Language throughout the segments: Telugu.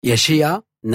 యెషయా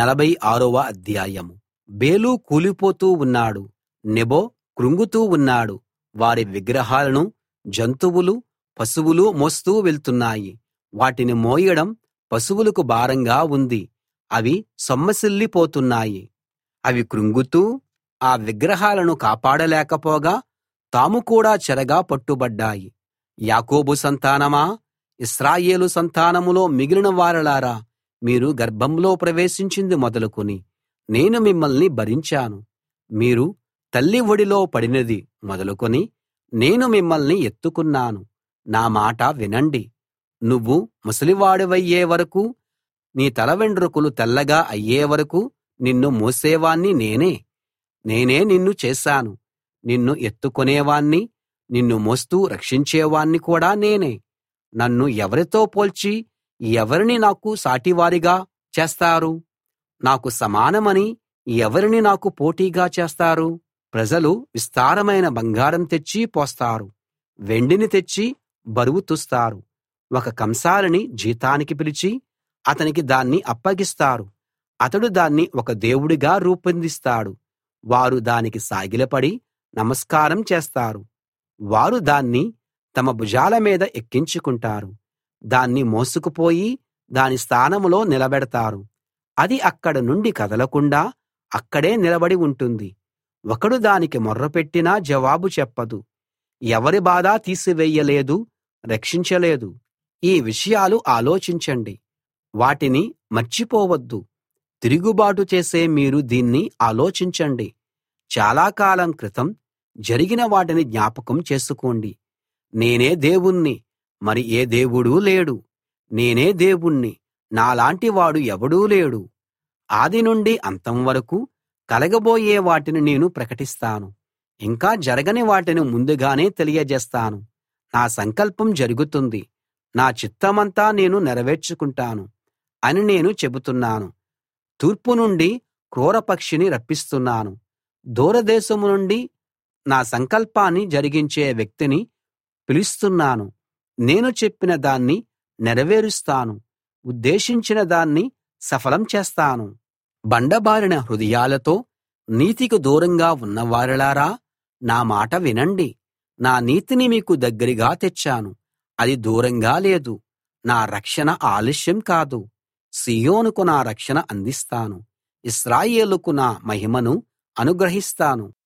46వ అధ్యాయం. బేలు కూలిపోతూ ఉన్నాడు, నెబో కృంగుతూ ఉన్నాడు. వారి విగ్రహాలను జంతువులు, పశువులు మోస్తూ వెళ్తున్నాయి. వాటిని మోయడం పశువులకు భారంగా ఉంది. అవి సొమ్మసిల్లిపోతున్నాయి. అవి కృంగుతూ ఆ విగ్రహాలను కాపాడలేకపోగా తాము కూడా చెరగా పట్టుబడ్డాయి. యాకోబు సంతానమా, ఇశ్రాయేలు సంతానంలో మిగిలిన వారలారా, మీరు గర్భంలో ప్రవేశించింది మొదలుకొని నేను మిమ్మల్ని భరించాను. మీరు తల్లి ఒడిలో పడినది మొదలుకొని నేను మిమ్మల్ని ఎత్తుకున్నాను. నా మాట వినండి. నువ్వు ముసలివాడివయ్యే వరకూ, నీ తల వెండ్రుకలు తెల్లగా అయ్యే వరకూ నిన్ను మోసేవాణ్ణి నేనే. నేనే నిన్ను చేశాను. నిన్ను ఎత్తుకునేవాణ్ణి, నిన్ను మోస్తూ రక్షించేవాణ్ణి కూడా నేనే. నన్ను ఎవరితో పోల్చి ఎవరిని నాకు సాటివారిగా చేస్తారు? నాకు సమానమని ఎవరిని నాకు పోటీగా చేస్తారు? ప్రజలు విస్తారమైన బంగారం తెచ్చి పోస్తారు, వెండిని తెచ్చి బరువు తూస్తారు. ఒక కంసాలిని జీతానికి పిలిచి అతనికి దాన్ని అప్పగిస్తారు. అతడు దాన్ని ఒక దేవుడిగా రూపొందిస్తాడు. వారు దానికి సాగిలపడి నమస్కారం చేస్తారు. వారు దాన్ని తమ భుజాల మీద ఎక్కించుకుంటారు. దాన్ని మోసుకుపోయి దాని స్థానంలో నిలబెడతారు. అది అక్కడ నుండి కదలకుండా అక్కడే నిలబడి ఉంటుంది. ఒకడు దానికి మొర్రపెట్టినా జవాబు చెప్పదు. ఎవరి బాధ తీసివేయలేదు, రక్షించలేదు. ఈ విషయాలు ఆలోచించండి, వాటిని మర్చిపోవద్దు. తిరుగుబాటు చేసే మీరు దీన్ని ఆలోచించండి. చాలా కాలం క్రితం జరిగిన వాటిని జ్ఞాపకం చేసుకోండి. నేనే దేవుణ్ణి, మరి ఏ దేవుడూ లేడు. నేనే దేవుణ్ణి, నాలాంటి వాడు ఎవడూ లేడు. ఆది నుండి అంతం వరకూ కలగబోయే వాటిని నేను ప్రకటిస్తాను. ఇంకా జరగని వాటిని ముందుగానే తెలియజేస్తాను. నా సంకల్పం జరుగుతుంది, నా చిత్తమంతా నేను నెరవేర్చుకుంటాను అని నేను చెబుతున్నాను. తూర్పు నుండి క్రూర పక్షిని రప్పిస్తున్నాను. దూరదేశం నుండి నా సంకల్పాన్ని జరిగించే వ్యక్తిని పిలుస్తున్నాను. నేను చెప్పిన దాన్ని నెరవేరుస్తాను, ఉద్దేశించిన దాన్ని సఫలం చేస్తాను. బండబారిన హృదయాలతో నీతికి దూరంగా ఉన్నవారలారా, నా మాట వినండి. నా నీతిని మీకు దగ్గరగా తెచ్చాను, అది దూరంగా లేదు. నా రక్షణ ఆలస్యం కాదు. సీయోనుకు నా రక్షణ అందిస్తాను, ఇశ్రాయేలుకు నా మహిమను అనుగ్రహిస్తాను.